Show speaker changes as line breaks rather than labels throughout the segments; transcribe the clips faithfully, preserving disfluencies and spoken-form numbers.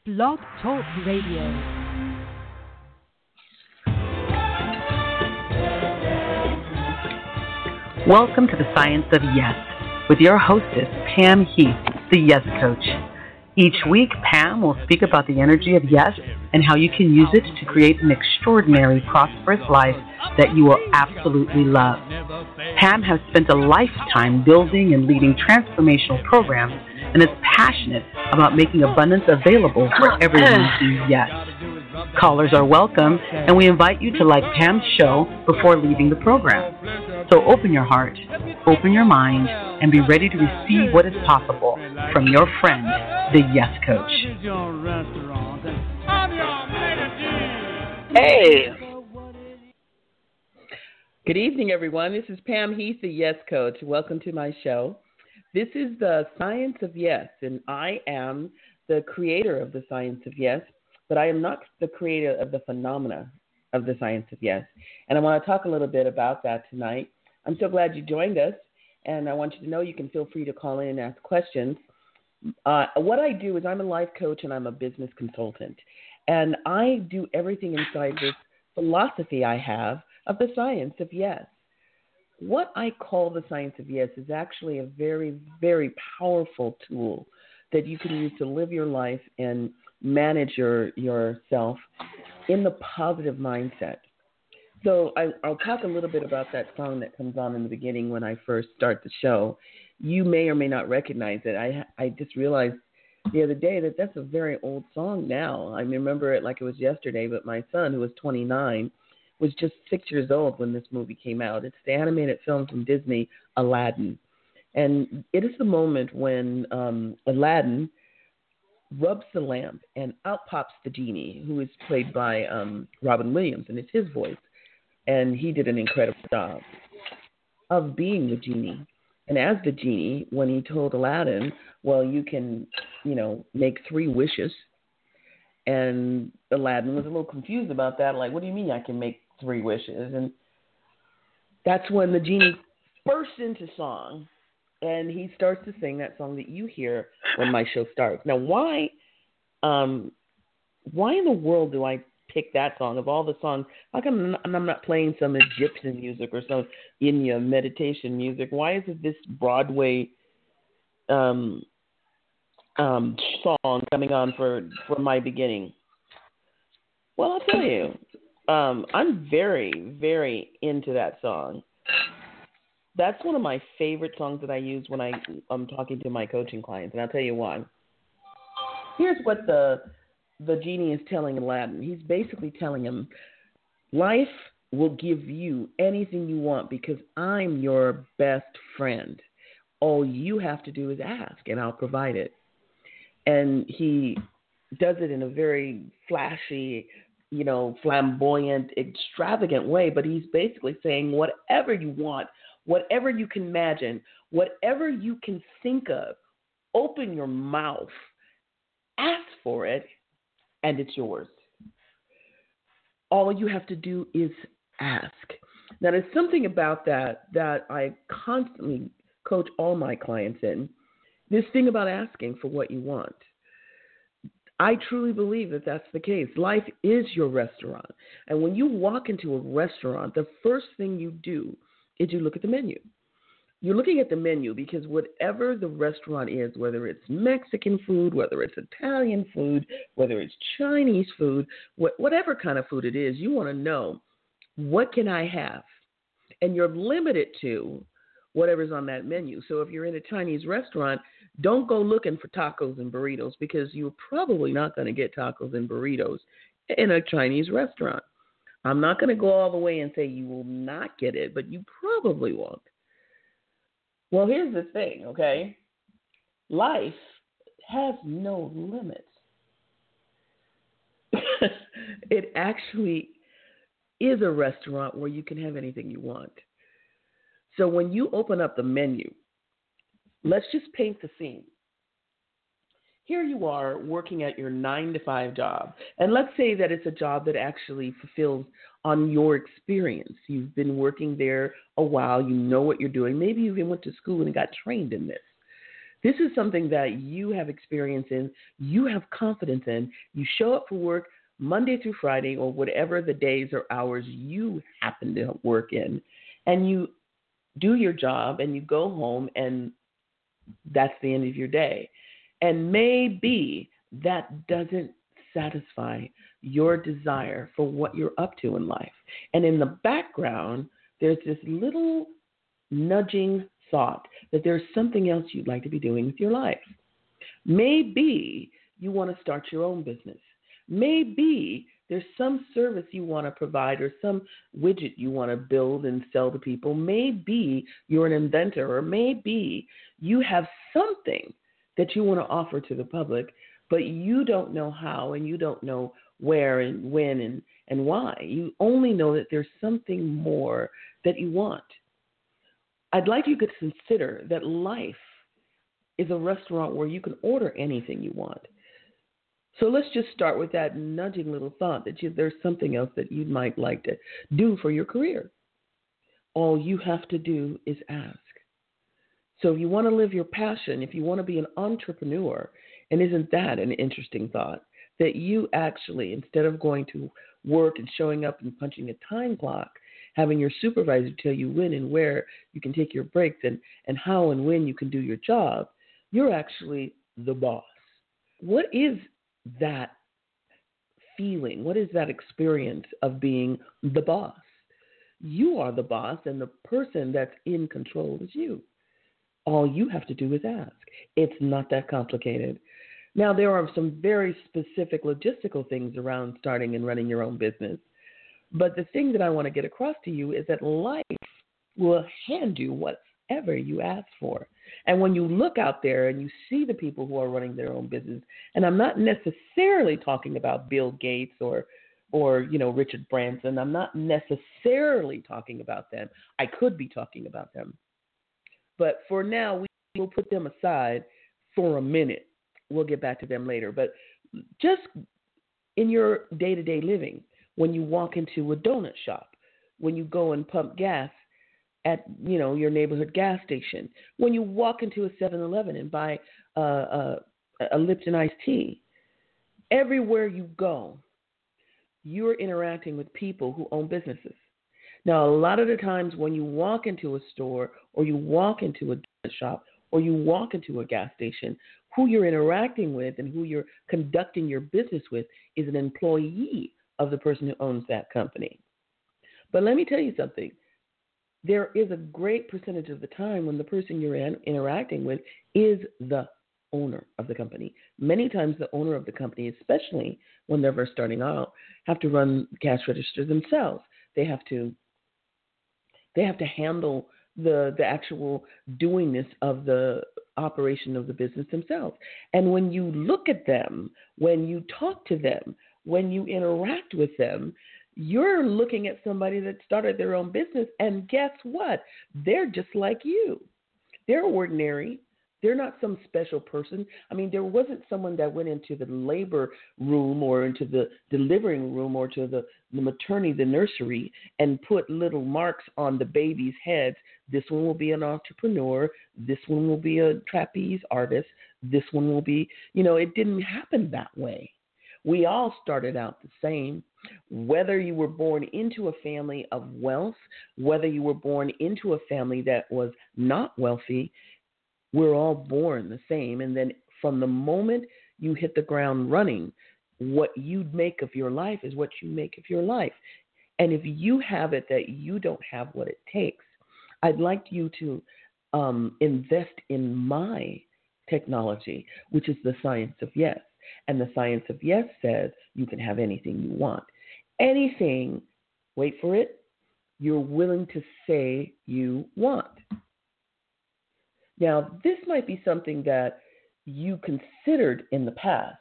Blog Talk Radio.
Welcome to the Science of Yes with your hostess, Pam Heath, the Yes Coach. Each week, Pam will speak about the energy of yes and how you can use it to create an extraordinary, prosperous life that you will absolutely love. Pam has spent a lifetime building and leading transformational programs and is passionate about making abundance available for everyone who says yes. Callers are welcome, and we invite you to like Pam's show before leaving the program. So open your heart, open your mind, and be ready to receive what is possible from your friend, the Yes Coach. Hey! Good evening, everyone. This is Pam Heath, the Yes Coach. Welcome to my show. This is the Science of Yes, and I am the creator of the Science of Yes, but I am not the creator of the phenomena of the Science of Yes. And I want to talk a little bit about that tonight. I'm so glad you joined us, and I want you to know you can feel free to call in and ask questions. Uh, what I do is I'm a life coach and I'm a business consultant, and I do everything inside this philosophy I have of the Science of Yes. What I call the Science of Yes is actually a very, very powerful tool that you can use to live your life and manage your yourself in the positive mindset. So I, I'll talk a little bit about that song that comes on in the beginning when I first start the show. You may or may not recognize it. I I just realized the other day that that's a very old song now. I remember it like it was yesterday, but my son, who was twenty-nine, was just six years old when this movie came out. It's the animated film from Disney, Aladdin. And it is the moment when um, Aladdin rubs the lamp and out pops the genie, who is played by um, Robin Williams, and it's his voice. And he did an incredible job of being the genie. And as the genie, when he told Aladdin, well, you can, you know, make three wishes. And Aladdin was a little confused about that. Like, what do you mean I can make three wishes? And that's when the genie bursts into song. And he starts to sing that song that you hear when my show starts. Now, why, um, why in the world do I pick that song of all the songs? How come I'm not playing some Egyptian music or some India meditation music? Why is it this Broadway um, um, song coming on for, for my beginning? Well, I'll tell you, um, I'm very, very into that song. That's one of my favorite songs that I use when I, I'm talking to my coaching clients, and I'll tell you why. Here's what the the genie is telling Aladdin. He's basically telling him, life will give you anything you want because I'm your best friend. All you have to do is ask, and I'll provide it. And he does it in a very flashy, you know, flamboyant, extravagant way, but he's basically saying whatever you want, whatever you can imagine, whatever you can think of, open your mouth, ask for it, and it's yours. All you have to do is ask. Now, there's something about that that I constantly coach all my clients in. This thing about asking for what you want. I truly believe that that's the case. Life is your restaurant. And when you walk into a restaurant, the first thing you do is you look at the menu. You're looking at the menu because whatever the restaurant is, whether it's Mexican food, whether it's Italian food, whether it's Chinese food, wh- whatever kind of food it is, you want to know, what can I have? And you're limited to whatever's on that menu. So if you're in a Chinese restaurant, don't go looking for tacos and burritos because you're probably not going to get tacos and burritos in a Chinese restaurant. I'm not going to go all the way and say you will not get it, but you probably won't. Well, here's the thing, okay? Life has no limits. It actually is a restaurant where you can have anything you want. So when you open up the menu, let's just paint the scene. Here you are working at your nine to five job. And let's say that it's a job that actually fulfills on your experience. You've been working there a while. You know what you're doing. Maybe you even went to school and got trained in this. This is something that you have experience in, you have confidence in. You show up for work Monday through Friday or whatever the days or hours you happen to work in, and you do your job and you go home and that's the end of your day. And maybe that doesn't satisfy your desire for what you're up to in life. And in the background, there's this little nudging thought that there's something else you'd like to be doing with your life. Maybe you want to start your own business. Maybe there's some service you want to provide or some widget you want to build and sell to people. Maybe you're an inventor, or maybe you have something that you want to offer to the public, but you don't know how and you don't know where and when and, and why. You only know that there's something more that you want. I'd like you to consider that life is a restaurant where you can order anything you want. So let's just start with that nudging little thought that you, there's something else that you might like to do for your career. All you have to do is ask. So if you want to live your passion, if you want to be an entrepreneur, and isn't that an interesting thought, that you actually, instead of going to work and showing up and punching a time clock, having your supervisor tell you when and where you can take your breaks and, and how and when you can do your job, you're actually the boss. What is that feeling? What is that experience of being the boss? You are the boss, and the person that's in control is you. All you have to do is ask. It's not that complicated. Now, there are some very specific logistical things around starting and running your own business. But the thing that I want to get across to you is that life will hand you whatever you ask for. And when you look out there and you see the people who are running their own business, and I'm not necessarily talking about Bill Gates or, or you know, Richard Branson. I'm not necessarily talking about them. I could be talking about them. But for now, we will put them aside for a minute. We'll get back to them later. But just in your day-to-day living, when you walk into a donut shop, when you go and pump gas at, you know, your neighborhood gas station, when you walk into a seven eleven and buy uh, a, a Lipton iced tea, everywhere you go, you're interacting with people who own businesses. Now, a lot of the times when you walk into a store or you walk into a donut shop or you walk into a gas station, who you're interacting with and who you're conducting your business with is an employee of the person who owns that company. But let me tell you something. There is a great percentage of the time when the person you're in, interacting with is the owner of the company. Many times the owner of the company, especially when they're first starting out, have to run cash registers themselves. They have to they have to handle the the actual doingness of the operation of the business themselves. And when you look at them, when you talk to them, when you interact with them, you're looking at somebody that started their own business, and guess what? They're just like you. They're ordinary. They're not some special person. I mean, there wasn't someone that went into the labor room or into the delivering room or to the, the maternity, the nursery, and put little marks on the baby's heads. This one will be an entrepreneur. This one will be a trapeze artist. This one will be, you know, it didn't happen that way. We all started out the same. Whether you were born into a family of wealth, whether you were born into a family that was not wealthy, we're all born the same. And then from the moment you hit the ground running, what you make of your life is what you make of your life. And if you have it that you don't have what it takes, I'd like you to um, invest in my technology, which is the Science of Yes. And the Science of Yes says you can have anything you want. Anything, wait for it, you're willing to say you want. Now, this might be something that you considered in the past.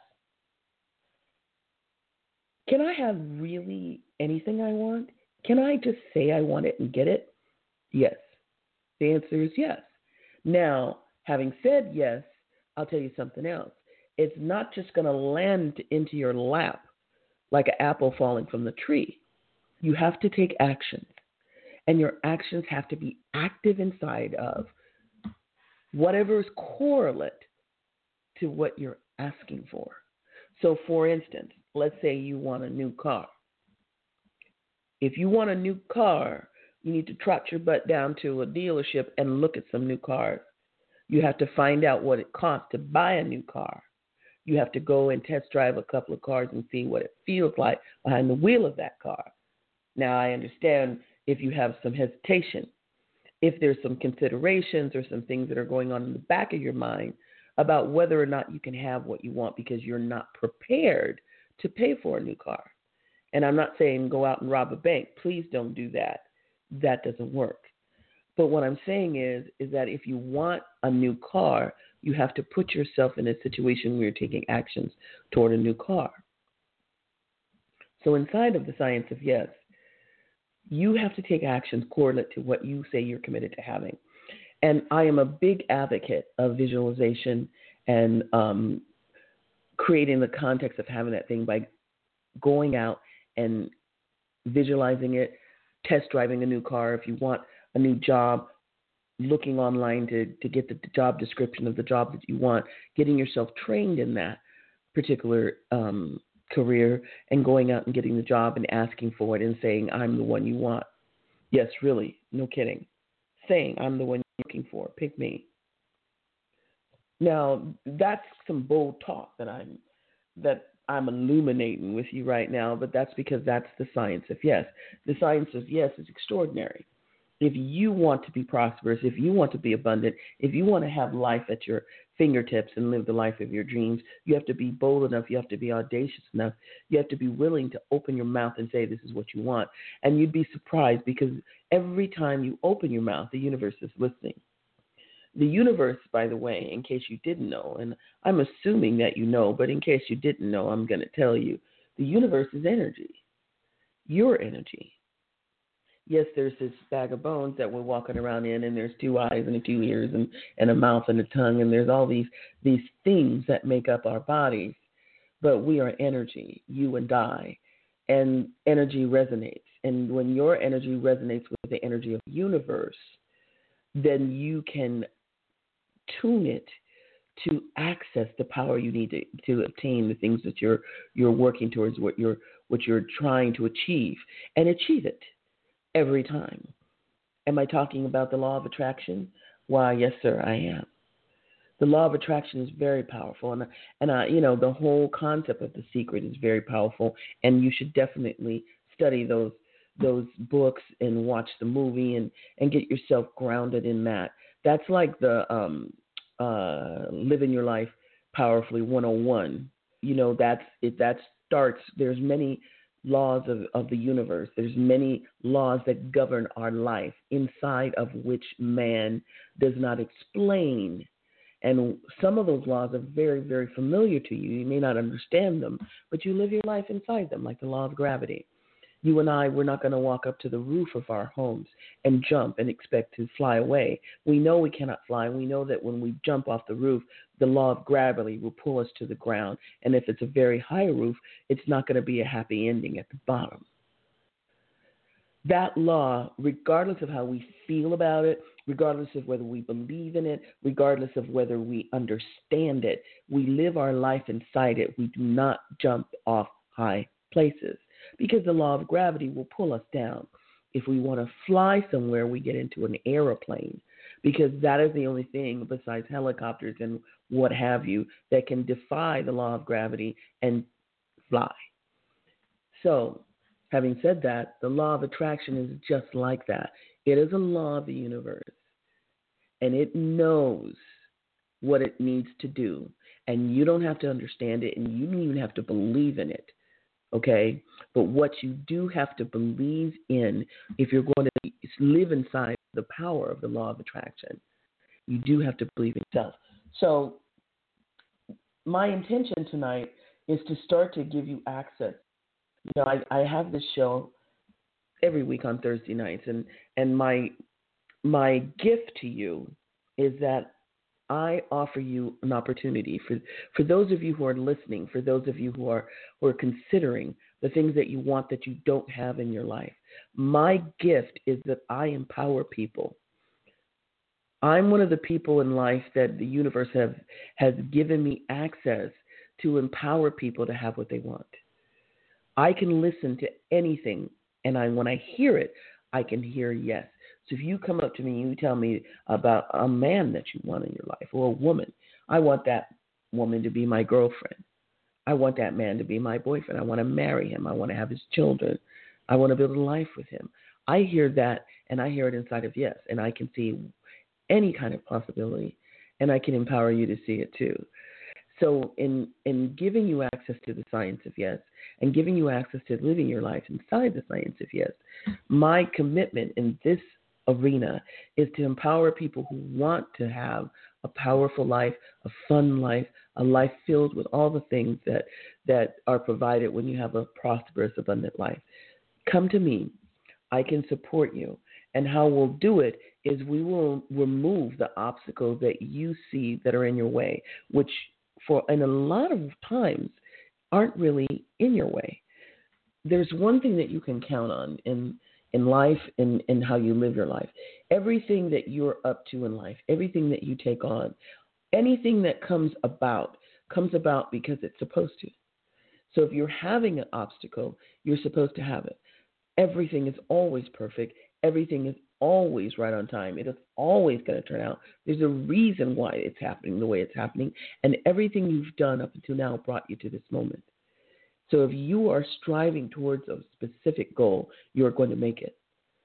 Can I have really anything I want? Can I just say I want it and get it? Yes. The answer is yes. Now, having said yes, I'll tell you something else. It's not just going to land into your lap like an apple falling from the tree. You have to take actions, and your actions have to be active inside of whatever is correlate to what you're asking for. So, for instance, let's say you want a new car. If you want a new car, you need to trot your butt down to a dealership and look at some new cars. You have to find out what it costs to buy a new car. You have to go and test drive a couple of cars and see what it feels like behind the wheel of that car. Now, I understand if you have some hesitation, if there's some considerations or some things that are going on in the back of your mind about whether or not you can have what you want because you're not prepared to pay for a new car. And I'm not saying go out and rob a bank. Please don't do that. That doesn't work. But what I'm saying is, is that if you want a new car, you have to put yourself in a situation where you're taking actions toward a new car. So inside of the science of yes, you have to take actions correlate to what you say you're committed to having. And I am a big advocate of visualization and um, creating the context of having that thing by going out and visualizing it, test driving a new car. If you want a new job, looking online to, to get the job description of the job that you want, getting yourself trained in that particular um, career and going out and getting the job and asking for it and saying, I'm the one you want. Yes, really, no kidding. Saying, I'm the one you're looking for, pick me. Now, that's some bold talk that I'm that I'm illuminating with you right now, but that's because that's the science of yes. The science of yes is extraordinary. If you want to be prosperous, if you want to be abundant, if you want to have life at your fingertips and live the life of your dreams, you have to be bold enough, you have to be audacious enough, you have to be willing to open your mouth and say this is what you want. And you'd be surprised because every time you open your mouth, the universe is listening. The universe, by the way, in case you didn't know, and I'm assuming that you know, but in case you didn't know, I'm going to tell you, the universe is energy, your energy. Yes, there's this bag of bones that we're walking around in, and there's two eyes and two ears and, and a mouth and a tongue, and there's all these these things that make up our bodies. But we are energy, you and I, and energy resonates. And when your energy resonates with the energy of the universe, then you can tune it to access the power you need to, to obtain the things that you're you're working towards, what you're what you're trying to achieve, and achieve it. Every time. Am I talking about the law of attraction? Why, yes, sir, I am. The law of attraction is very powerful, and and uh, you know the whole concept of The Secret is very powerful, and you should definitely study those those books and watch the movie and, and get yourself grounded in that. That's like the um, uh, Living Your Life Powerfully one oh one. You know, that's it. That starts. There's many laws of, of the universe. There's many laws that govern our life, inside of which man does not explain. And some of those laws are very, very familiar to you. You may not understand them, but you live your life inside them, like the law of gravity. You and I, we're not going to walk up to the roof of our homes and jump and expect to fly away. We know we cannot fly. We know that when we jump off the roof, the law of gravity will pull us to the ground. And if it's a very high roof, it's not going to be a happy ending at the bottom. That law, regardless of how we feel about it, regardless of whether we believe in it, regardless of whether we understand it, we live our life inside it. We do not jump off high places, because the law of gravity will pull us down. If we want to fly somewhere, we get into an airplane, because that is the only thing besides helicopters and what have you that can defy the law of gravity and fly. So, having said that, the law of attraction is just like that. It is a law of the universe, and it knows what it needs to do, and you don't have to understand it, and you don't even have to believe in it. Okay, but what you do have to believe in, if you're going to live inside the power of the law of attraction, you do have to believe in yourself. So my intention tonight is to start to give you access. You know, I, I have this show every week on Thursday nights, and, and my my gift to you is that I offer you an opportunity for, for those of you who are listening, for those of you who are who are considering the things that you want that you don't have in your life. My gift is that I empower people I'm one of the people in life that the universe have, has given me access to empower people to have what they want. I can listen to anything, and I when I hear it, I can hear yes. So if you come up to me and you tell me about a man that you want in your life or a woman, I want that woman to be my girlfriend. I want that man to be my boyfriend. I want to marry him. I want to have his children. I want to build a life with him. I hear that, and I hear it inside of yes, and I can see any kind of possibility, and I can empower you to see it too. So in in giving you access to the science of yes and giving you access to living your life inside the science of yes, my commitment in this arena is to empower people who want to have a powerful life, a fun life, a life filled with all the things that, that are provided when you have a prosperous, abundant life. Come to me. I can support you. And how we'll do it is we will remove the obstacles that you see that are in your way, which for and a lot of times aren't really in your way. There's one thing that you can count on in in life and in, in how you live your life. Everything that you're up to in life, everything that you take on, anything that comes about, comes about because it's supposed to. So if you're having an obstacle, you're supposed to have it. Everything is always perfect. Everything is always right on time. It is always going to turn out. There's a reason why it's happening the way it's happening, and everything you've done up until now brought you to this moment. So if you are striving towards a specific goal, you're going to make it.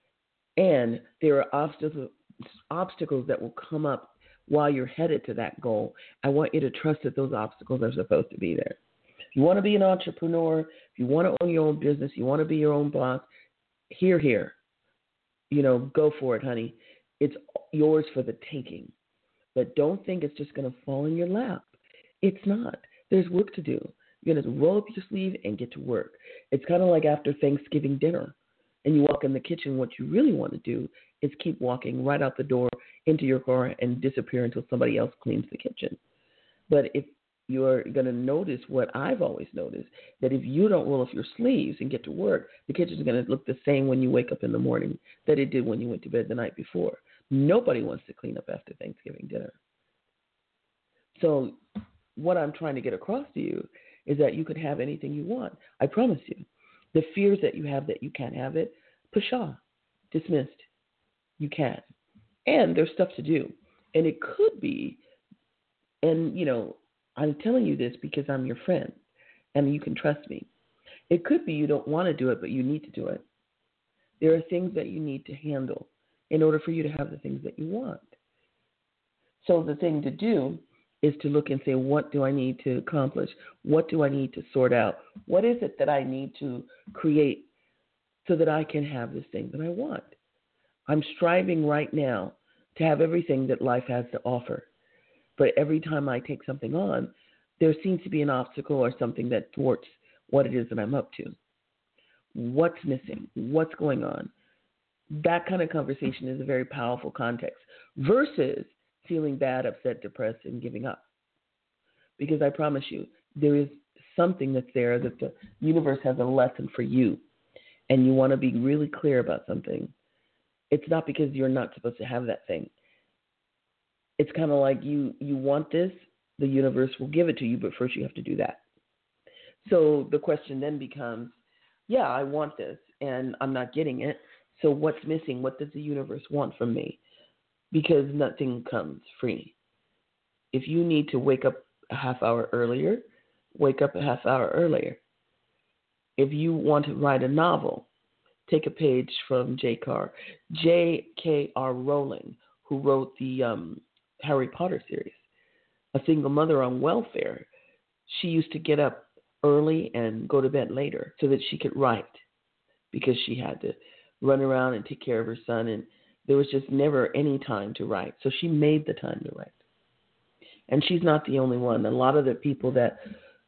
And there are obstacles, obstacles that will come up while you're headed to that goal. I want you to trust that those obstacles are supposed to be there. If you want to be an entrepreneur, if you want to own your own business, you want to be your own boss, here, here. You know, go for it, honey. It's yours for the taking. But don't think it's just going to fall in your lap. It's not. There's work to do. You're going to roll up your sleeve and get to work. It's kind of like after Thanksgiving dinner and you walk in the kitchen, what you really want to do is keep walking right out the door into your car and disappear until somebody else cleans the kitchen. But if you're going to notice what I've always noticed, that if you don't roll up your sleeves and get to work, the kitchen is going to look the same when you wake up in the morning that it did when you went to bed the night before. Nobody wants to clean up after Thanksgiving dinner. So what I'm trying to get across to you is that you could have anything you want. I promise you. The fears that you have that you can't have it, pshaw, dismissed. You can. And there's stuff to do. And it could be, and, you know, I'm telling you this because I'm your friend and you can trust me. It could be you don't want to do it, but you need to do it. There are things that you need to handle in order for you to have the things that you want. So the thing to do is to look and say, what do I need to accomplish? What do I need to sort out? What is it that I need to create so that I can have this thing that I want? I'm striving right now to have everything that life has to offer. But every time I take something on, there seems to be an obstacle or something that thwarts what it is that I'm up to. What's missing? What's going on? That kind of conversation is a very powerful context versus feeling bad, upset, depressed, and giving up. Because I promise you, there is something that's there that the universe has a lesson for you, and you want to be really clear about something. It's not because you're not supposed to have that thing. It's kind of like you, you want this, the universe will give it to you, but first you have to do that. So the question then becomes, yeah, I want this, and I'm not getting it. So what's missing? What does the universe want from me? Because nothing comes free. If you need to wake up a half hour earlier, wake up a half hour earlier. If you want to write a novel, take a page from J K. J K. R. Rowling, who wrote the um, Harry Potter series. A single mother on welfare. She used to get up early and go to bed later so that she could write because she had to run around and take care of her son, and there was just never any time to write. So she made the time to write. And she's not the only one. A lot of the people that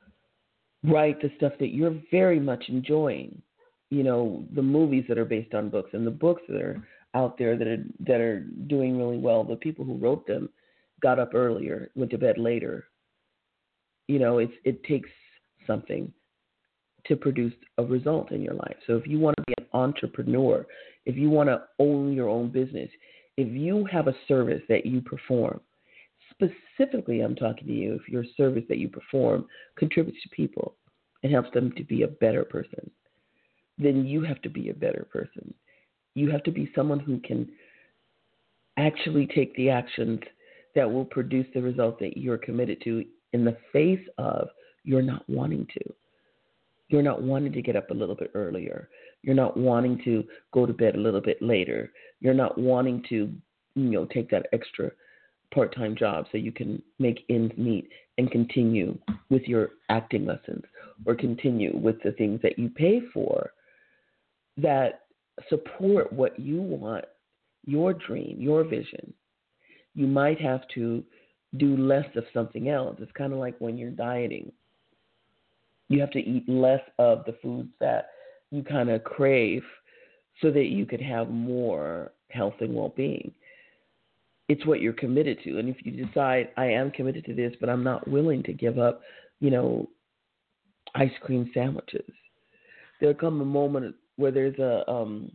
write the stuff that you're very much enjoying, you know, the movies that are based on books and the books that are out there that are that are doing really well, the people who wrote them got up earlier, went to bed later. You know, it's it takes something to produce a result in your life. So if you want to be an entrepreneur, if you want to own your own business, if you have a service that you perform, specifically I'm talking to you, if your service that you perform contributes to people and helps them to be a better person, then you have to be a better person. You have to be someone who can actually take the actions that will produce the result that you're committed to in the face of you're not wanting to. You're not wanting to get up a little bit earlier. You're not wanting to go to bed a little bit later. You're not wanting to, you know, take that extra part-time job so you can make ends meet and continue with your acting lessons or continue with the things that you pay for that support what you want, your dream, your vision. You might have to do less of something else. It's kind of like when you're dieting. You have to eat less of the foods that you kind of crave so that you could have more health and well-being. It's what you're committed to. And if you decide, I am committed to this, but I'm not willing to give up, you know, ice cream sandwiches, there'll come a moment where there's a um,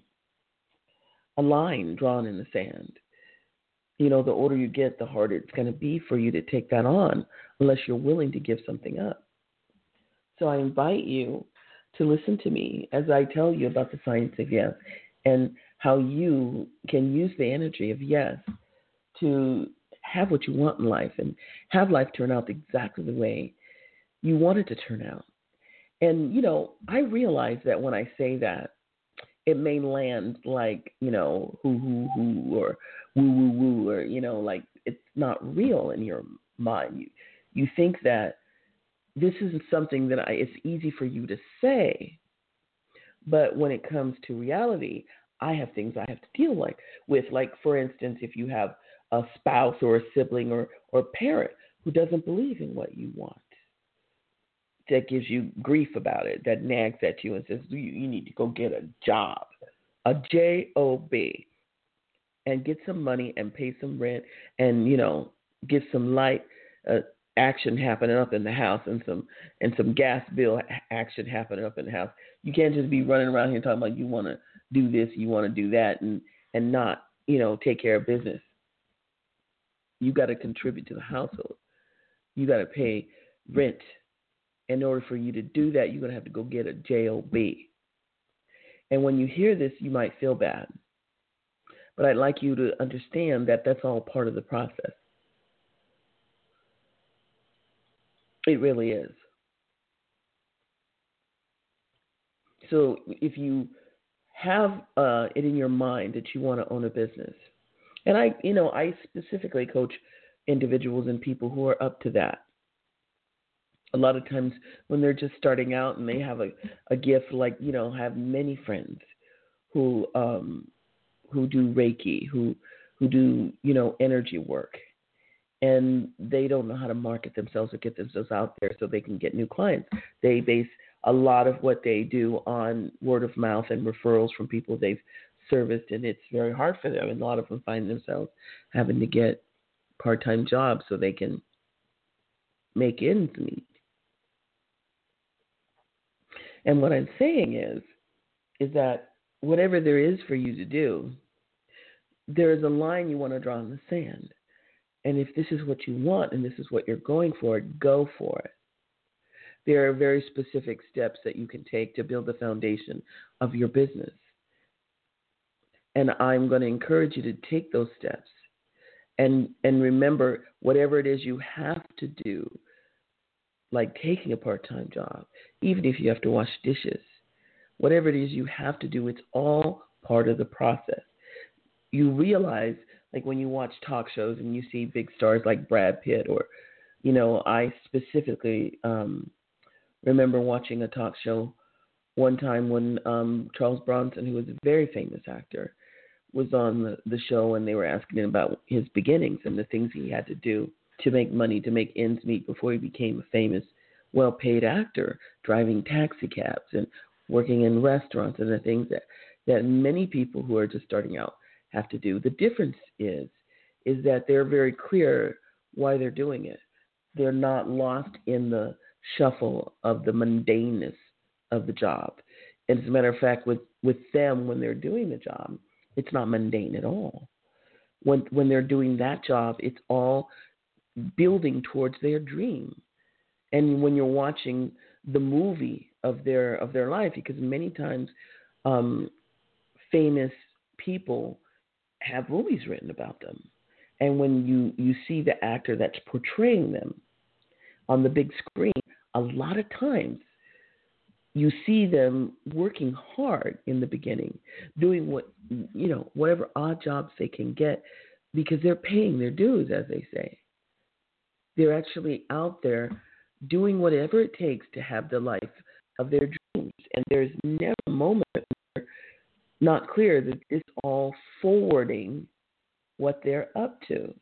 a line drawn in the sand. You know, the older you get, the harder it's going to be for you to take that on unless you're willing to give something up. So I invite you to listen to me as I tell you about the science of yes and how you can use the energy of yes to have what you want in life and have life turn out exactly the way you want it to turn out. And, you know, I realize that when I say that, it may land like, you know, hoo, hoo, hoo, or woo, woo, woo, or, you know, like it's not real in your mind. You, you think that this isn't something that I, it's easy for you to say, but when it comes to reality, I have things I have to deal like, with. Like, for instance, if you have a spouse or a sibling or, or parent who doesn't believe in what you want, that gives you grief about it, that nags at you and says, you, you need to go get a job, a J O B, and get some money and pay some rent and, you know, get some light uh, action happening up in the house and some and some gas bill action happening up in the house. You can't just be running around here talking about you want to do this, you want to do that, and, and not, you know, take care of business. You got to contribute to the household. You got to pay rent. In order for you to do that, you're going to have to go get a J O B. And when you hear this, you might feel bad. But I'd like you to understand that that's all part of the process. It really is. So if you have uh, it in your mind that you want to own a business, and I, you know, I specifically coach individuals and people who are up to that. A lot of times when they're just starting out and they have a, a gift, like, you know, have many friends who um, who do Reiki, who who do, you know, energy work, and they don't know how to market themselves or get themselves out there so they can get new clients. They base a lot of what they do on word of mouth and referrals from people they've serviced, and it's very hard for them. And a lot of them find themselves having to get part-time jobs so they can make ends meet. And what I'm saying is, is that whatever there is for you to do, there is a line you want to draw in the sand. And if this is what you want and this is what you're going for, go for it. There are very specific steps that you can take to build the foundation of your business. And I'm going to encourage you to take those steps. And, and remember, whatever it is you have to do, like taking a part-time job, even if you have to wash dishes, whatever it is you have to do, it's all part of the process. You realize, like when you watch talk shows and you see big stars like Brad Pitt, or, you know, I specifically um, remember watching a talk show one time when um, Charles Bronson, who was a very famous actor, was on the, the show, and they were asking him about his beginnings and the things he had to do to make money, to make ends meet before he became a famous, well-paid actor, driving taxi cabs and working in restaurants and the things that, that many people who are just starting out have to do. The difference is, is that they're very clear why they're doing it. They're not lost in the shuffle of the mundaneness of the job. And as a matter of fact, with, with them, when they're doing the job, it's not mundane at all. when when they're doing that job, it's all building towards their dream. And when you're watching the movie of their of their life, because many times um, famous people have movies written about them, and when you you see the actor that's portraying them on the big screen, a lot of times you see them working hard in the beginning, doing what, you know, whatever odd jobs they can get, because they're paying their dues, as they say. They're actually out there doing whatever it takes to have the life of their dreams. And there's never a moment where not clear that it's all forwarding what they're up to.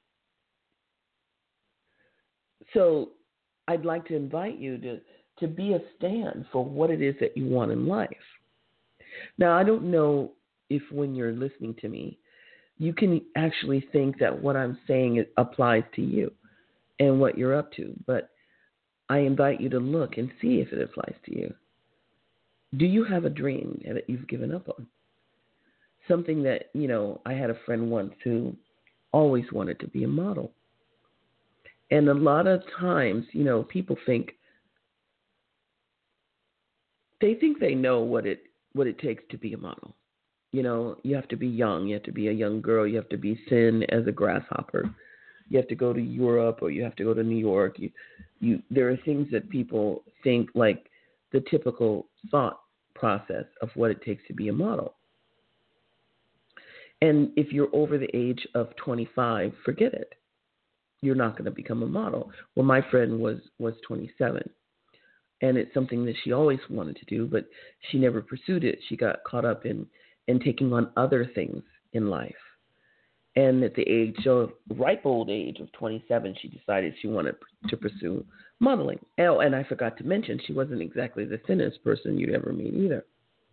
So I'd like to invite you to, to be a stand for what it is that you want in life. Now, I don't know if when you're listening to me, you can actually think that what I'm saying applies to you and what you're up to, but I invite you to look and see if it applies to you. Do you have a dream that you've given up on? Something that, you know, I had a friend once who always wanted to be a model. And a lot of times, you know, people think, they think they know what it what it takes to be a model. You know, you have to be young, you have to be a young girl, you have to be thin as a grasshopper. You have to go to Europe or you have to go to New York. You, you, there are things that people think, like the typical thought process of what it takes to be a model. And if you're over the age of twenty-five, forget it. You're not going to become a model. Well, my friend was, was twenty-seven, and it's something that she always wanted to do, but she never pursued it. She got caught up in, in taking on other things in life. And at the age of, ripe old age of twenty-seven, she decided she wanted to pursue modeling. Oh, and I forgot to mention, she wasn't exactly the thinnest person you'd ever meet either.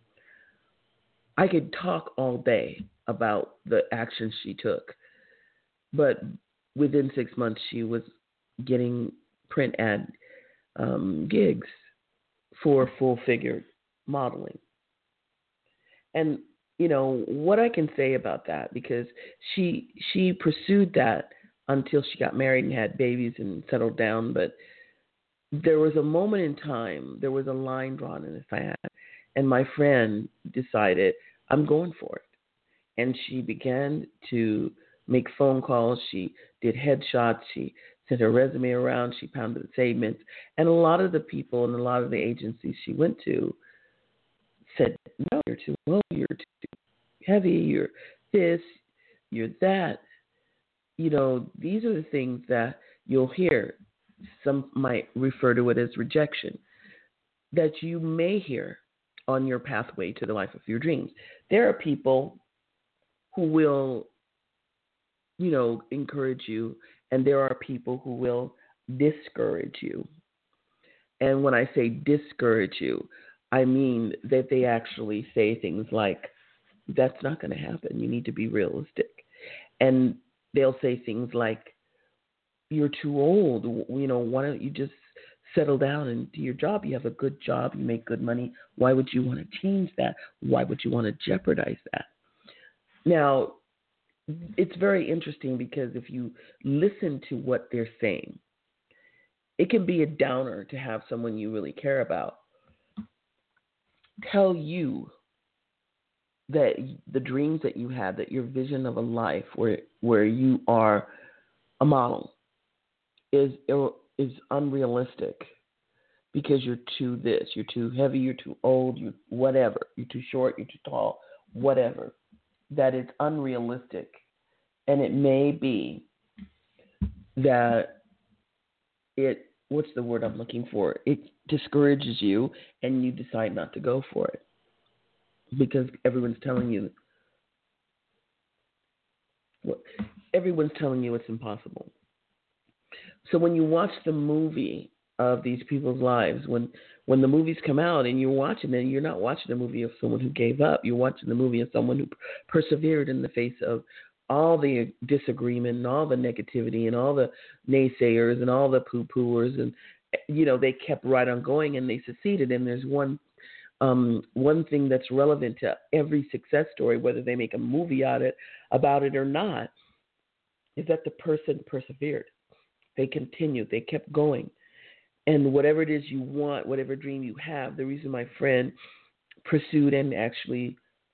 I could talk all day about the actions she took, but within six months, she was getting print ad um, gigs for full-figure modeling. And you know, what I can say about that, because she she pursued that until she got married and had babies and settled down. But there was a moment in time, there was a line drawn in the sand, and my friend decided, I'm going for it. And she began to make phone calls. She did headshots. She sent her resume around. She pounded the pavements. And a lot of the people and a lot of the agencies she went to said, no, you're too low, you're too heavy, you're this, you're that. You know, these are the things that you'll hear. Some might refer to it as rejection, that you may hear on your pathway to the life of your dreams. There are people who will, you know, encourage you, and there are people who will discourage you. And when I say discourage you, I mean that they actually say things like, that's not going to happen. You need to be realistic. And they'll say things like, you're too old. You know, why don't you just settle down and do your job? You have a good job. You make good money. Why would you want to change that? Why would you want to jeopardize that? Now, it's very interesting because if you listen to what they're saying, it can be a downer to have someone you really care about tell you that the dreams that you have, that your vision of a life where where you are a model is is unrealistic because you're too this, you're too heavy, you're too old, you whatever, you're too short, you're too tall, whatever. That it's unrealistic, and it may be that it what's the word I'm looking for? It discourages you, and you decide not to go for it because everyone's telling you. Well, everyone's telling you it's impossible. So when you watch the movie of these people's lives, when when the movies come out and you're watching it, you're not watching a movie of someone who gave up. You're watching the movie of someone who persevered in the face of all the disagreement and all the negativity and all the naysayers and all the poo-pooers. And, you know, they kept right on going and they succeeded. And there's one um, one thing that's relevant to every success story, whether they make a movie out it, about it or not, is that the person persevered. They continued, they kept going. And whatever it is you want, whatever dream you have, the reason my friend pursued and actually,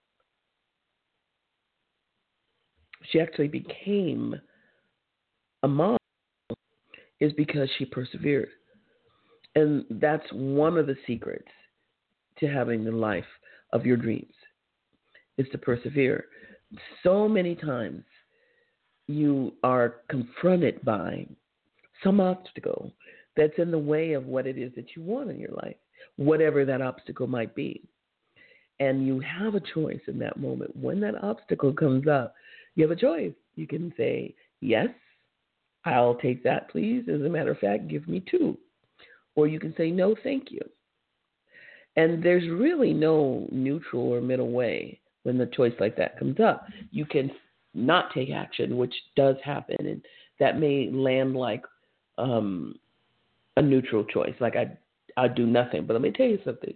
she actually became a mom is because she persevered. And that's one of the secrets to having the life of your dreams is to persevere. So many times you are confronted by some obstacle that's in the way of what it is that you want in your life, whatever that obstacle might be. And you have a choice in that moment. When that obstacle comes up, you have a choice. You can say, yes, I'll take that, please. As a matter of fact, give me two. Or you can say, no, thank you. And there's really no neutral or middle way when the choice like that comes up. You can not take action, which does happen, and that may land like um, a neutral choice, like I, I'd do nothing. But let me tell you something.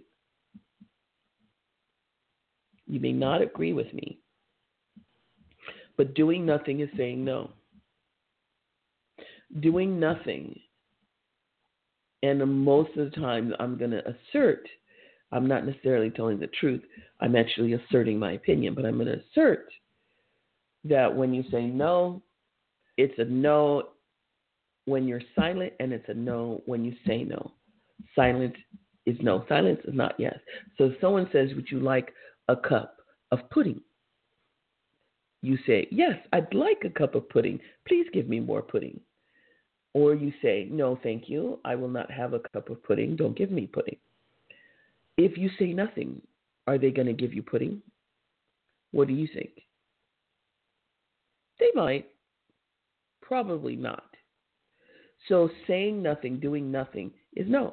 You may not agree with me, but doing nothing is saying no. Doing nothing, and most of the time I'm going to assert, I'm not necessarily telling the truth, I'm actually asserting my opinion, but I'm going to assert that when you say no, it's a no when you're silent, and it's a no when you say no. Silence is no. Silence is not yes. So if someone says, would you like a cup of pudding? You say, yes, I'd like a cup of pudding. Please give me more pudding. Or you say, no, thank you. I will not have a cup of pudding. Don't give me pudding. If you say nothing, are they going to give you pudding? What do you think? They might. Probably not. So saying nothing, doing nothing is no.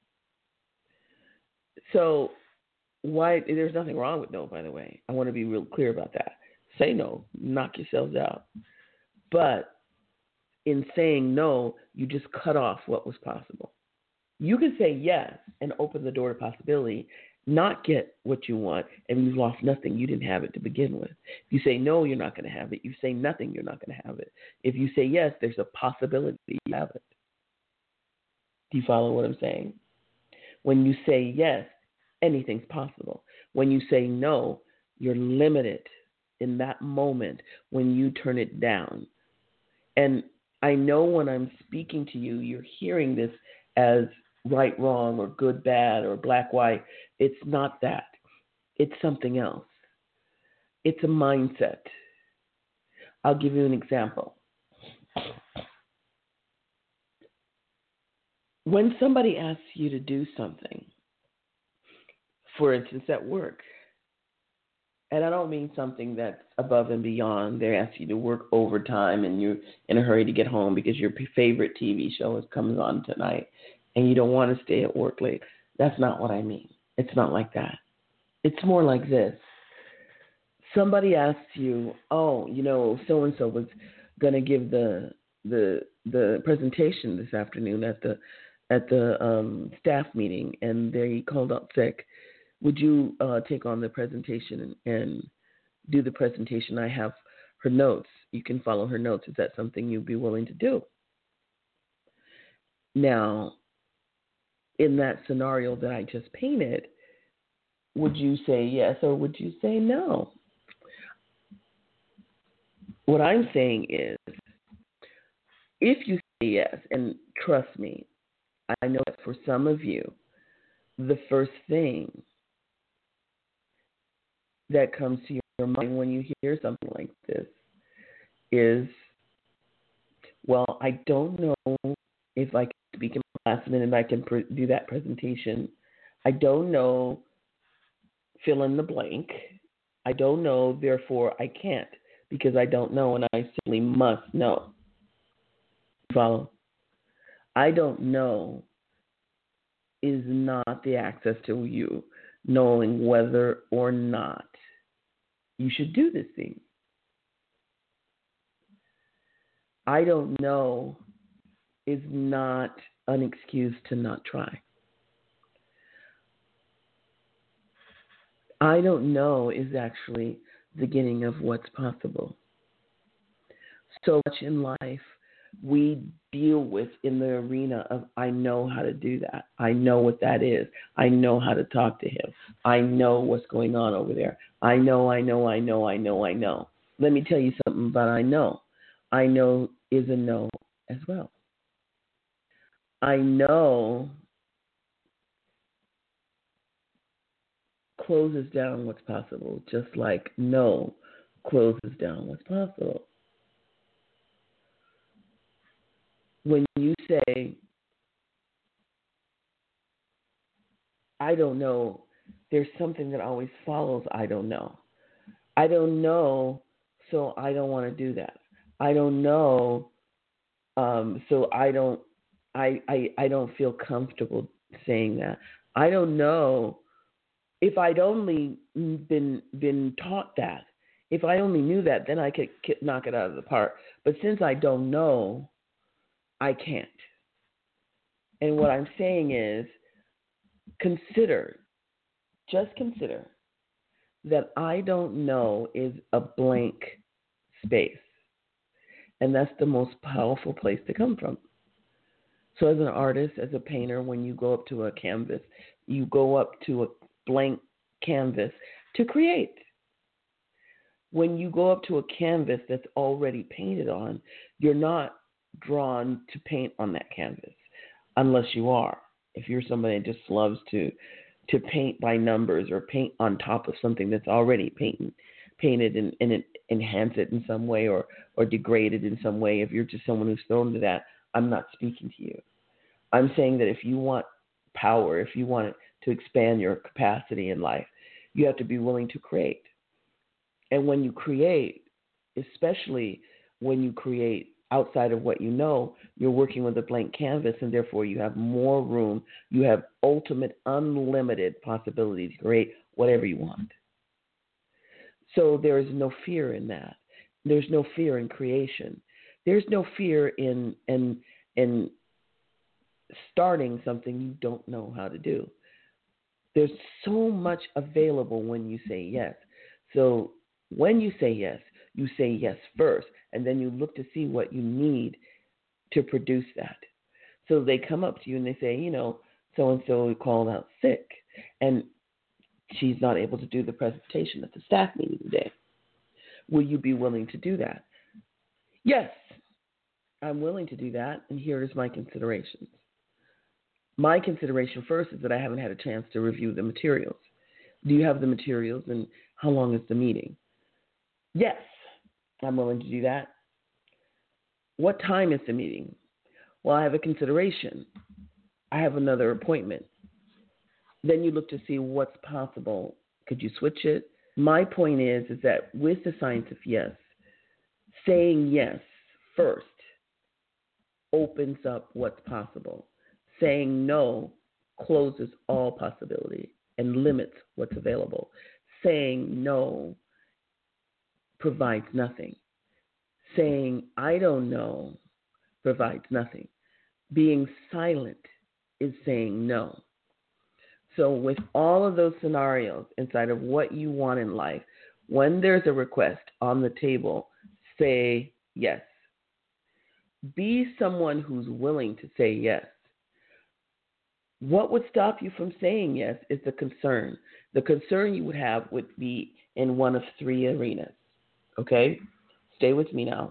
So why? There's nothing wrong with no, by the way. I want to be real clear about that. Say no. Knock yourselves out. But in saying no, you just cut off what was possible. You can say yes and open the door to possibility, not get what you want, and you've lost nothing. You didn't have it to begin with. If you say no, you're not going to have it. You say nothing, you're not going to have it. If you say yes, there's a possibility you have it. Do you follow what I'm saying? When you say yes, anything's possible. When you say no, you're limited in that moment when you turn it down. And I know when I'm speaking to you, you're hearing this as right, wrong, or good, bad, or black, white. It's not that. It's something else. It's a mindset. I'll give you an example. When somebody asks you to do something, for instance, at work, and I don't mean something that's above and beyond. They ask you to work overtime and you're in a hurry to get home because your favorite T V show is comes on tonight and you don't want to stay at work late. That's not what I mean. It's not like that. It's more like this. Somebody asks you, oh, you know, so-and-so was going to give the the the presentation this afternoon at the at the um, staff meeting, and they called out sick. Would you uh, take on the presentation and, and do the presentation? I have her notes. You can follow her notes. Is that something you'd be willing to do? Now, in that scenario that I just painted, would you say yes or would you say no? What I'm saying is, if you say yes, and trust me, I know that for some of you, the first thing that comes to your mind when you hear something like this is, well, I don't know if I can speak in my last minute and I can pre- do that presentation. I don't know, fill in the blank. I don't know, therefore I can't, because I don't know and I simply must know. Follow? I don't know is not the access to you knowing whether or not you should do this thing. I don't know is not an excuse to not try. I don't know is actually the beginning of what's possible. So much in life we deal with in the arena of, I know how to do that. I know what that is. I know how to talk to him. I know what's going on over there. I know, I know, I know, I know, I know. Let me tell you something about I know. I know is a no as well. I know closes down what's possible, just like no closes down what's possible. When you say, I don't know, there's something that always follows I don't know. I don't know, so I don't want to do that. I don't know, um, so I don't I, I I don't feel comfortable saying that. I don't know. If I'd only been been taught that, if I only knew that, then I could knock it out of the park. But since I don't know, I can't. And what I'm saying is, consider, just consider that I don't know is a blank space. And that's the most powerful place to come from. So as an artist, as a painter, when you go up to a canvas, you go up to a blank canvas to create. When you go up to a canvas that's already painted on, you're not drawn to paint on that canvas unless you are. If you're somebody that just loves to to paint by numbers or paint on top of something that's already painted, painted and, and it, enhance it in some way or, or degrade it in some way, if you're just someone who's thrown to that, I'm not speaking to you. I'm saying that if you want power, if you want to expand your capacity in life, you have to be willing to create. And when you create, especially when you create outside of what you know, you're working with a blank canvas, and therefore you have more room. You have ultimate, unlimited possibility to create whatever you want. So there is no fear in that. There's no fear in creation. There's no fear in in in starting something you don't know how to do. There's so much available when you say yes. So when you say yes, you say yes first, and then you look to see what you need to produce that. So they come up to you and they say, you know, so-and-so called out sick, and she's not able to do the presentation at the staff meeting today. Will you be willing to do that? Yes, I'm willing to do that, and here is my considerations. My consideration first is that I haven't had a chance to review the materials. Do you have the materials, and how long is the meeting? Yes, I'm willing to do that. What time is the meeting? Well, I have a consideration. I have another appointment. Then you look to see what's possible. Could you switch it? My point is, is that with the science of yes, saying yes first opens up what's possible. Saying no closes all possibility and limits what's available. Saying no provides nothing. Saying I don't know provides nothing. Being silent is saying no. So with all of those scenarios inside of what you want in life, when there's a request on the table, say yes. Be someone who's willing to say yes. What would stop you from saying yes is the concern. The concern you would have would be in one of three arenas. Okay? Stay with me now.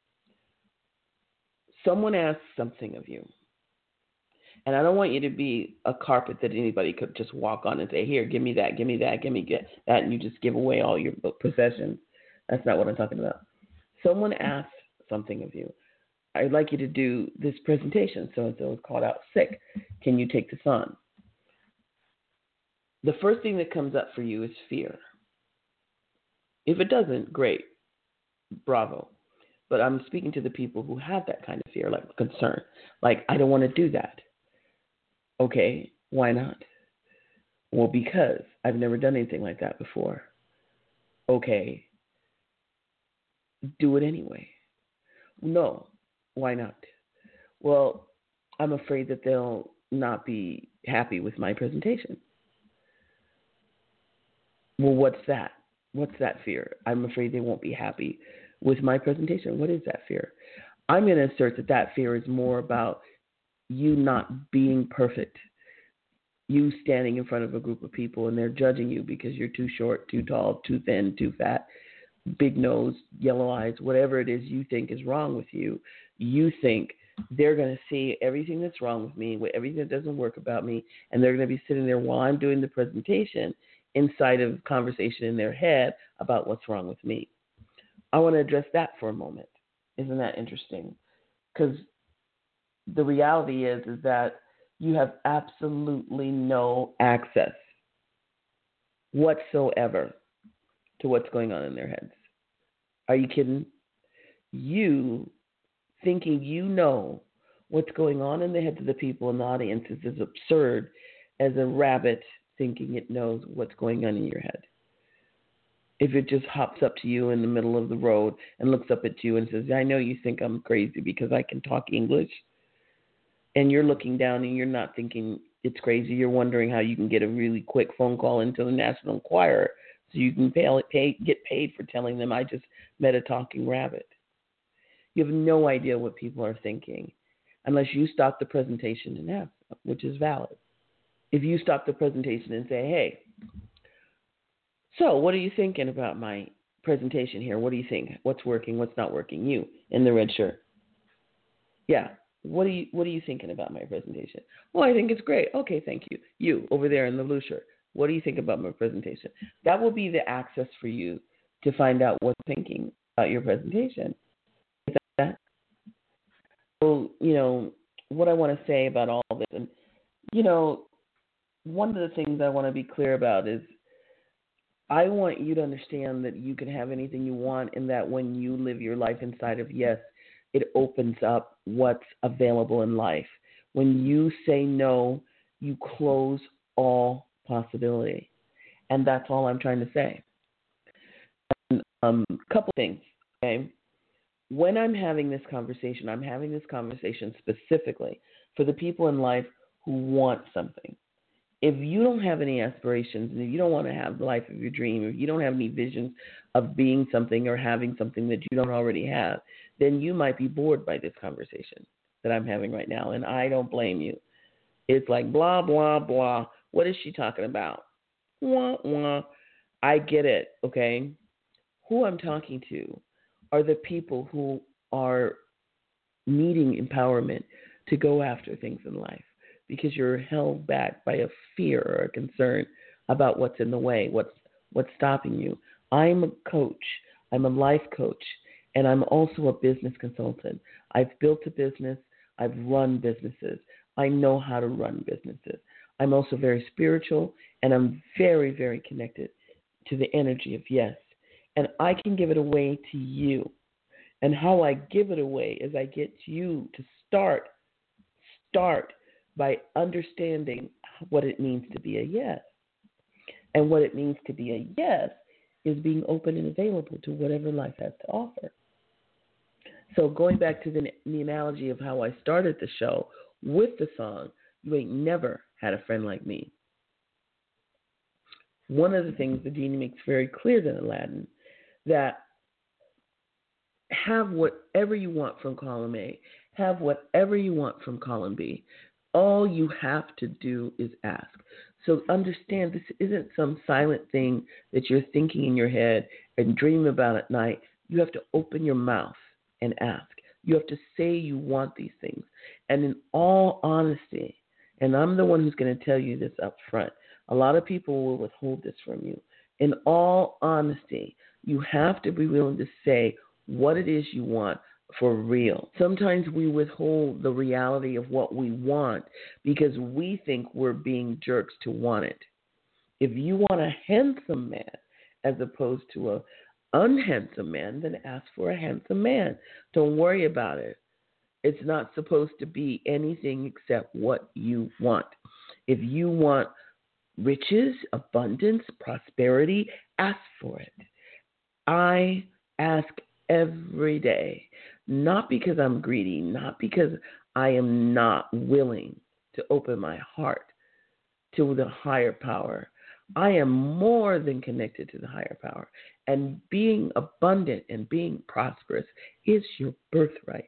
Someone asks something of you. And I don't want you to be a carpet that anybody could just walk on and say, here, give me that, give me that, give me that, and you just give away all your possessions. That's not what I'm talking about. Someone asks something of you. I'd like you to do this presentation. So-and-so is called out sick. Can you take this on? The first thing that comes up for you is fear. If it doesn't, great. Bravo. But I'm speaking to the people who have that kind of fear, like concern. Like, I don't want to do that. Okay, why not? Well, because I've never done anything like that before. Okay, do it anyway. No, why not? Well, I'm afraid that they'll not be happy with my presentation. Well, what's that? What's that fear? I'm afraid they won't be happy with my presentation? What is that fear? I'm going to assert that that fear is more about you not being perfect. You standing in front of a group of people and they're judging you because you're too short, too tall, too thin, too fat, big nose, yellow eyes, whatever it is you think is wrong with you. You think they're going to see everything that's wrong with me, everything that doesn't work about me, and they're going to be sitting there while I'm doing the presentation inside of conversation in their head about what's wrong with me. I want to address that for a moment. Isn't that interesting? Because the reality is, is that you have absolutely no access whatsoever to what's going on in their heads. Are you kidding? You thinking you know what's going on in the heads of the people in the audience is as absurd as a rabbit thinking it knows what's going on in your head. If it just hops up to you in the middle of the road and looks up at you and says, I know you think I'm crazy because I can talk English, and you're looking down and you're not thinking it's crazy. You're wondering how you can get a really quick phone call into the National Enquirer so you can pay, pay, get paid for telling them I just met a talking rabbit. You have no idea what people are thinking unless you stop the presentation and ask them, which is valid. If you stop the presentation and say, hey, so what are you thinking about my presentation here? What do you think? What's working? What's not working? You in the red shirt. Yeah. What are you What are you thinking about my presentation? Well, I think it's great. Okay, thank you. You over there in the blue shirt. What do you think about my presentation? That will be the access for you to find out what's thinking about your presentation. Is that? So, you know, what I want to say about all this, and, you know, one of the things I want to be clear about is I want you to understand that you can have anything you want, and that when you live your life inside of yes, it opens up what's available in life. When you say no, you close all possibility. And that's all I'm trying to say. And, um, a couple things, okay? When I'm having this conversation, I'm having this conversation specifically for the people in life who want something. If you don't have any aspirations, and if you don't want to have the life of your dream, if you don't have any visions of being something or having something that you don't already have, then you might be bored by this conversation that I'm having right now, and I don't blame you. It's like blah, blah, blah. What is she talking about? Wah, wah. I get it, okay? Who I'm talking to are the people who are needing empowerment to go after things in life, because you're held back by a fear or a concern about what's in the way, what's what's stopping you. I'm a coach. I'm a life coach, and I'm also a business consultant. I've built a business. I've run businesses. I know how to run businesses. I'm also very spiritual, and I'm very, very connected to the energy of yes. And I can give it away to you. And how I give it away is I get you to start, start by understanding what it means to be a yes. And what it means to be a yes is being open and available to whatever life has to offer. So going back to the, the analogy of how I started the show with the song, You Ain't Never Had a Friend Like Me. One of the things the genie makes very clear to Aladdin, that have whatever you want from column A, have whatever you want from column B. All you have to do is ask. So understand, this isn't some silent thing that you're thinking in your head and dream about at night. You have to open your mouth and ask. You have to say you want these things. And in all honesty, and I'm the one who's going to tell you this up front, a lot of people will withhold this from you. In all honesty, you have to be willing to say what it is you want for real. Sometimes we withhold the reality of what we want because we think we're being jerks to want it. If you want a handsome man as opposed to a unhandsome man, then ask for a handsome man. Don't worry about it. It's not supposed to be anything except what you want. If you want riches, abundance, prosperity, ask for it. I ask every day, not because I'm greedy, not because I am not willing to open my heart to the higher power. I am more than connected to the higher power. And being abundant and being prosperous is your birthright.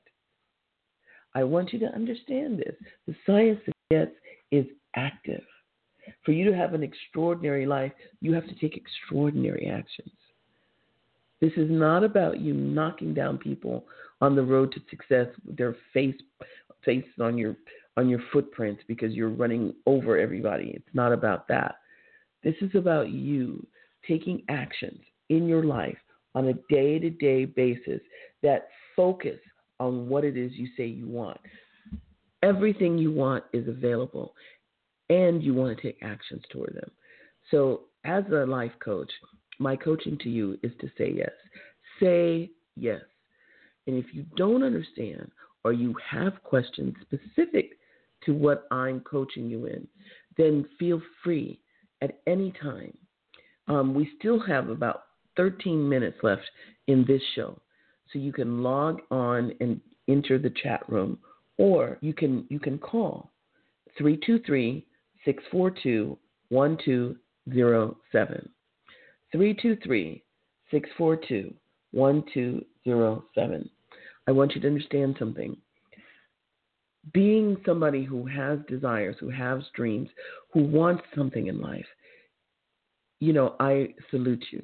I want you to understand this. The science of yes is active. For you to have an extraordinary life, you have to take extraordinary actions. This is not about you knocking down people on the road to success with their face face on your on your footprints because you're running over everybody. It's not about that. This is about you taking actions in your life on a day-to-day basis that focus on what it is you say you want. Everything you want is available, and you want to take actions toward them. So as a life coach, my coaching to you is to say yes. Say yes. And if you don't understand or you have questions specific to what I'm coaching you in, then feel free at any time. Um, we still have about thirteen minutes left in this show. So you can log on and enter the chat room, or you can you can call three two three, six four two, one two zero seven. three two three, six four two, one two zero seven. I want you to understand something. Being somebody who has desires, who has dreams, who wants something in life, you know, I salute you.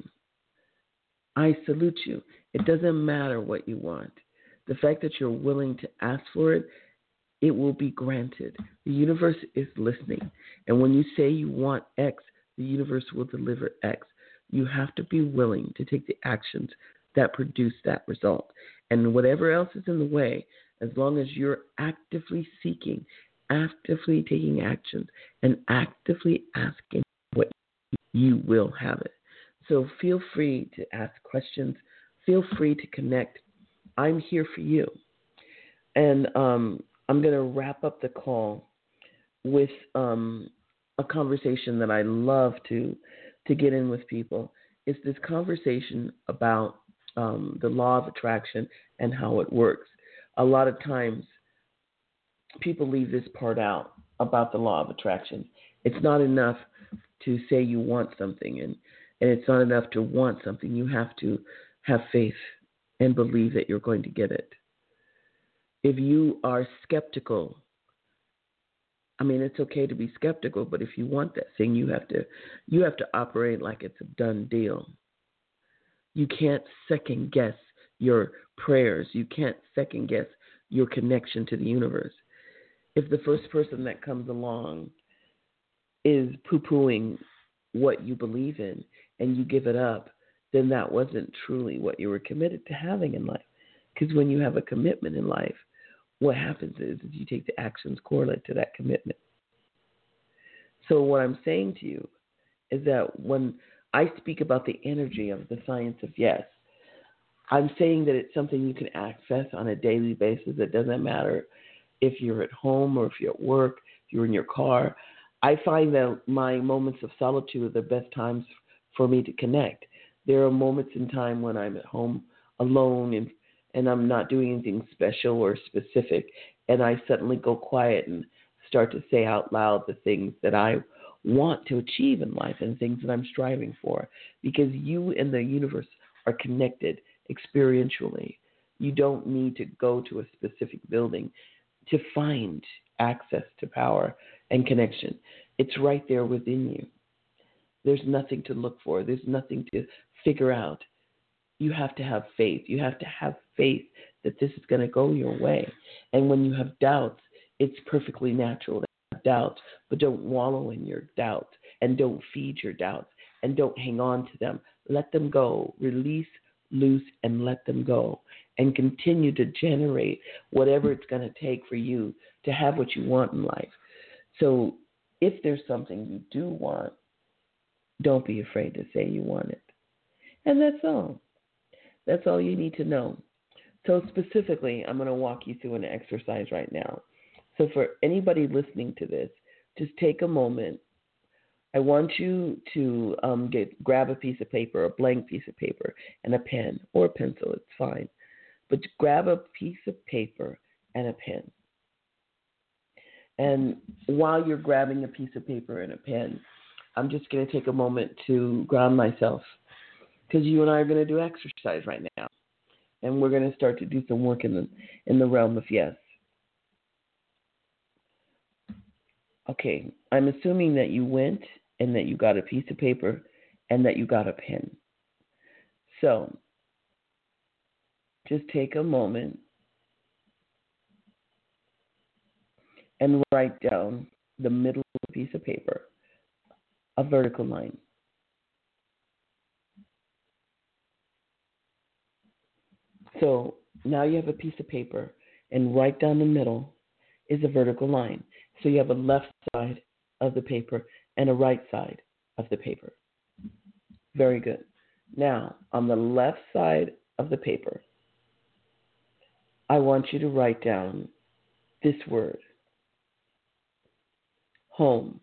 I salute you. It doesn't matter what you want. The fact that you're willing to ask for it, it will be granted. The universe is listening. And when you say you want X, the universe will deliver X. You have to be willing to take the actions that produce that result. And whatever else is in the way, as long as you're actively seeking, actively taking actions, and actively asking what you will have it. So feel free to ask questions. Feel free to connect. I'm here for you. And um, I'm going to wrap up the call with um, a conversation that I love to to get in with people. It's this conversation about um, the law of attraction and how it works. A lot of times people leave this part out about the law of attraction. It's not enough to say you want something, and, and it's not enough to want something. You have to have faith and believe that you're going to get it. If you are skeptical, I mean, it's okay to be skeptical, but if you want that thing, you have to you have to operate like it's a done deal. You can't second guess your prayers. You can't second guess your connection to the universe. If the first person that comes along is poo-pooing what you believe in and you give it up, then that wasn't truly what you were committed to having in life. Because when you have a commitment in life, what happens is, is you take the actions correlate to that commitment. So what I'm saying to you is that when I speak about the energy of the science of yes, I'm saying that it's something you can access on a daily basis. It doesn't matter if you're at home or if you're at work, if you're in your car. I find that my moments of solitude are the best times for me to connect. There are moments in time when I'm at home alone and, and I'm not doing anything special or specific, and I suddenly go quiet and start to say out loud the things that I want to achieve in life and things that I'm striving for, because you and the universe are connected experientially. You don't need to go to a specific building to find access to power and connection. It's right there within you. There's nothing to look for. There's nothing to figure out. You have to have faith. You have to have faith that this is going to go your way. And when you have doubts, it's perfectly natural to have doubts, but don't wallow in your doubts and don't feed your doubts and don't hang on to them. Let them go. Release, loose, and let them go, and continue to generate whatever it's going to take for you to have what you want in life. So if there's something you do want, don't be afraid to say you want it. And that's all. That's all you need to know. So specifically, I'm going to walk you through an exercise right now. So for anybody listening to this, just take a moment. I want you to um, get grab a piece of paper, a blank piece of paper, and a pen or a pencil. It's fine. But grab a piece of paper and a pen. And while you're grabbing a piece of paper and a pen, I'm just going to take a moment to ground myself because you and I are going to do exercise right now. And we're going to start to do some work in the, in the realm of yes. Okay, I'm assuming that you went and that you got a piece of paper and that you got a pen. So, just take a moment and write down the middle of the piece of paper, a vertical line. So, now you have a piece of paper, and right down the middle is a vertical line. So you have a left side of the paper and a right side of the paper. Very good. Now, on the left side of the paper, I want you to write down this word, home.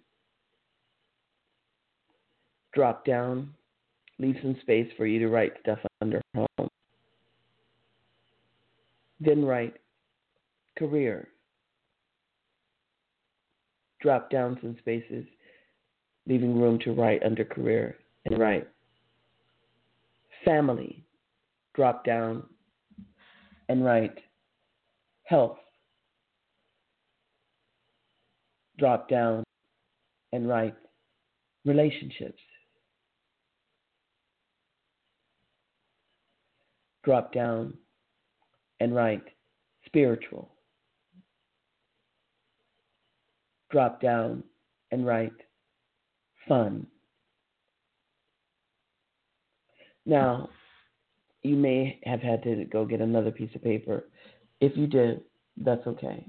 Drop down, leave some space for you to write stuff under home. Then write career. Drop down some spaces, leaving room to write under career and write family. Drop down and write health. Drop down and write relationships. Drop down and write spiritual. Drop down and write fun. Now, you may have had to go get another piece of paper. If you did, that's okay.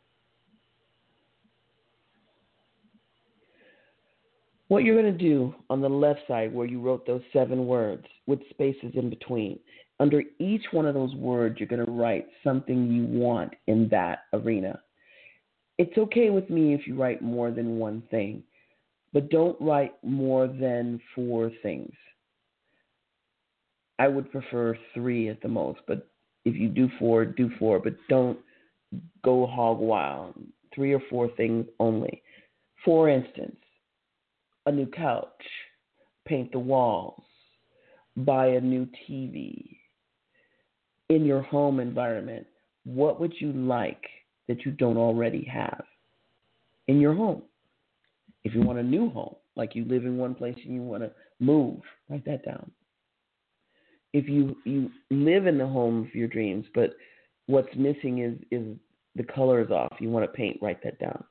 What you're going to do on the left side where you wrote those seven words with spaces in between, under each one of those words, you're going to write something you want in that arena. It's okay with me if you write more than one thing, but don't write more than four things. I would prefer three at the most, but if you do four, do four, but don't go hog wild. Three or four things only. For instance, a new couch, paint the walls, buy a new T V. In your home environment, what would you like that you don't already have in your home? If you want a new home, like you live in one place and you want to move, write that down. If you, you live in the home of your dreams, but what's missing is, is the colors off, you want to paint, write that down.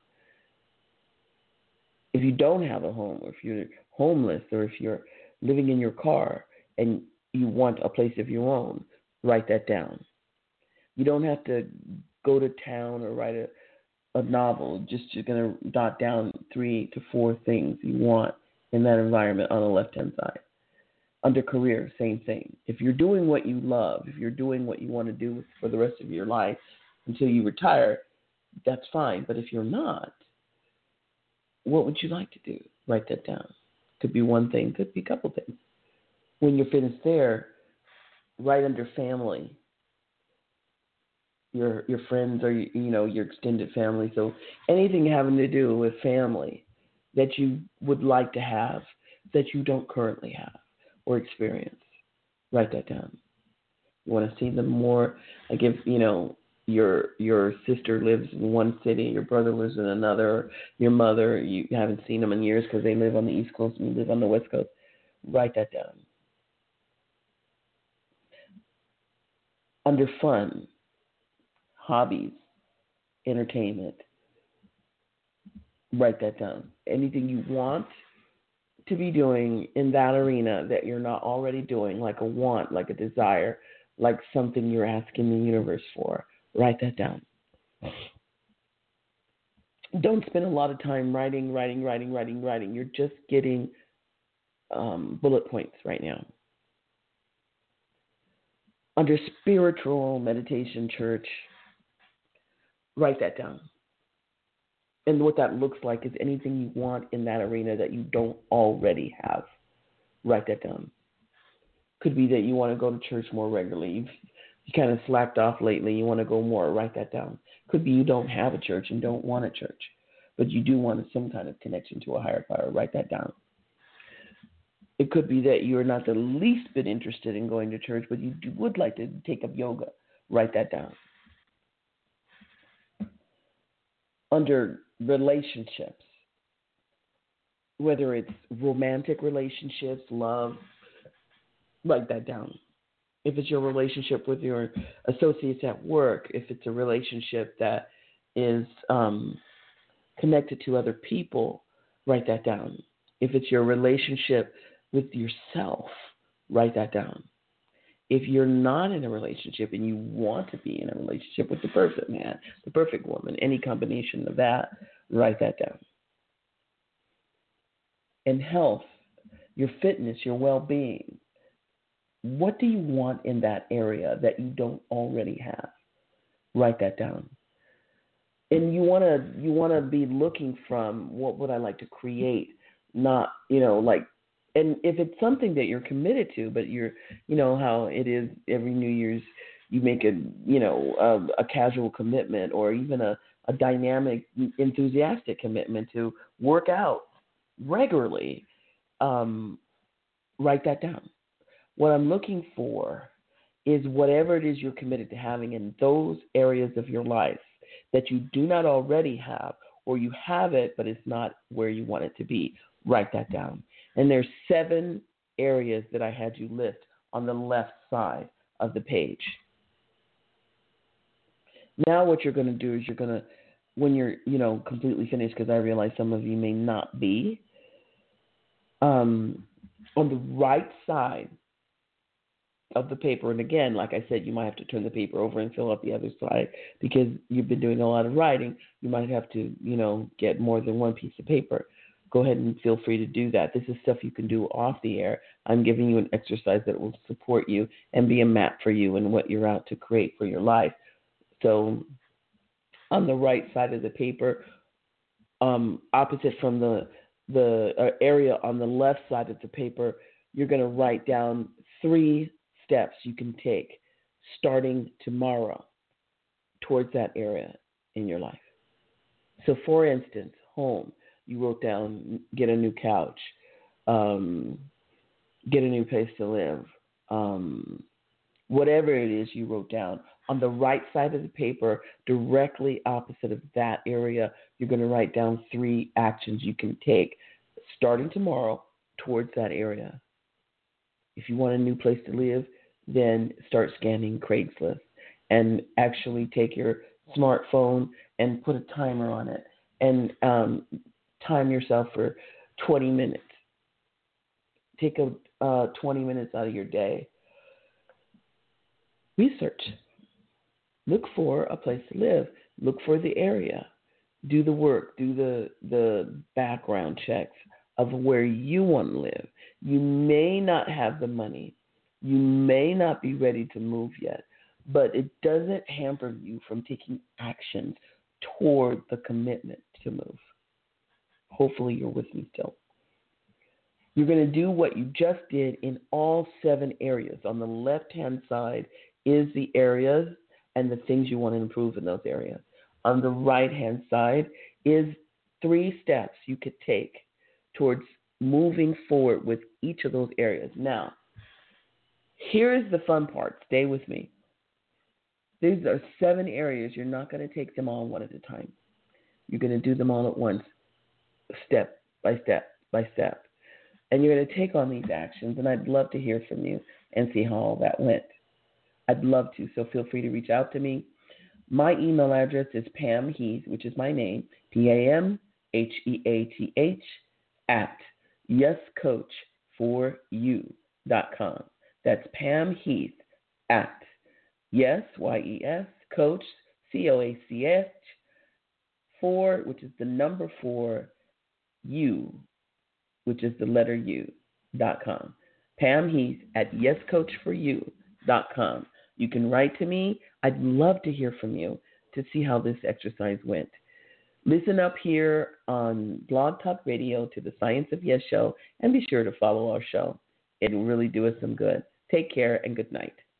If you don't have a home, or if you're homeless, or if you're living in your car and you want a place of your own, write that down. You don't have to go to town or write a, a novel. Just you're going to dot down three to four things you want in that environment on the left-hand side. Under career, same thing. If you're doing what you love, if you're doing what you want to do for the rest of your life until you retire, that's fine. But if you're not, what would you like to do? Write that down. Could be one thing, could be a couple things. When you're finished there, right under family, your your friends or you know your extended family. So anything having to do with family that you would like to have that you don't currently have or experience, write that down. You want to see them more. Like if you know your your sister lives in one city, your brother lives in another, or your mother, you haven't seen them in years because they live on the East Coast and you live on the West Coast, write that down. Under fun, hobbies, entertainment, write that down. Anything you want to be doing in that arena that you're not already doing, like a want, like a desire, like something you're asking the universe for, write that down. Don't spend a lot of time writing, writing, writing, writing, writing. You're just getting um, bullet points right now. Under spiritual meditation church, write that down. And what that looks like is anything you want in that arena that you don't already have. Write that down. Could be that you want to go to church more regularly. You've you kind of slacked off lately. You want to go more. Write that down. Could be you don't have a church and don't want a church, but you do want some kind of connection to a higher power. Write that down. It could be that you're not the least bit interested in going to church, but you would like to take up yoga. Write that down. Under relationships, whether it's romantic relationships, love, write that down. If it's your relationship with your associates at work, if it's a relationship that is um, connected to other people, write that down. If it's your relationship with yourself, write that down. If you're not in a relationship and you want to be in a relationship with the perfect man, the perfect woman, any combination of that, write that down. And health, your fitness, your well-being, what do you want in that area that you don't already have? Write that down. And you want to you want to be looking from what would I like to create, not, you know, like, and if it's something that you're committed to, but you're, you know, how it is every New Year's, you make a, you know, a, a casual commitment or even a, a dynamic, enthusiastic commitment to work out regularly, um, write that down. What I'm looking for is whatever it is you're committed to having in those areas of your life that you do not already have, or you have it, but it's not where you want it to be. Write that down. And there's seven areas that I had you list on the left side of the page. Now what you're going to do is you're going to, when you're, you know, completely finished, because I realize some of you may not be, um, on the right side of the paper, and again, like I said, you might have to turn the paper over and fill up the other side because you've been doing a lot of writing. You might have to, you know, get more than one piece of paper. Go ahead and feel free to do that. This is stuff you can do off the air. I'm giving you an exercise that will support you and be a map for you and what you're out to create for your life. So on the right side of the paper, um, opposite from the the uh, area on the left side of the paper, you're going to write down three steps you can take starting tomorrow towards that area in your life. So for instance, home, you wrote down get a new couch, um, get a new place to live, um, whatever it is you wrote down. On the right side of the paper, directly opposite of that area, you're going to write down three actions you can take starting tomorrow towards that area. If you want a new place to live, then start scanning Craigslist and actually take your smartphone and put a timer on it and um, time yourself for twenty minutes. Take a uh, twenty minutes out of your day. Research. Look for a place to live. Look for the area. Do the work. Do the the background checks of where you want to live. You may not have the money. You may not be ready to move yet, but it doesn't hamper you from taking actions toward the commitment to move. Hopefully you're with me still. You're going to do what you just did in all seven areas. On the left-hand side is the areas and the things you want to improve in those areas. On the right-hand side is three steps you could take towards moving forward with each of those areas. Now, here's the fun part. Stay with me. These are seven areas. You're not going to take them all one at a time. You're going to do them all at once, step by step by step. And you're going to take on these actions, and I'd love to hear from you and see how all that went. I'd love to, so feel free to reach out to me. My email address is Pam Heath, which is my name, P A M H E A T H, at yes coach for you dot com. That's Pam Heath at yes, Y E S, coach, C O A C H, for, which is the number four, you, which is the letter U, dot com. Pam Heath at yes coach for you dot com. You can write to me. I'd love to hear from you to see how this exercise went. Listen up here on Blog Talk Radio to the Science of Yes show, and be sure to follow our show. It will really do us some good. Take care and good night.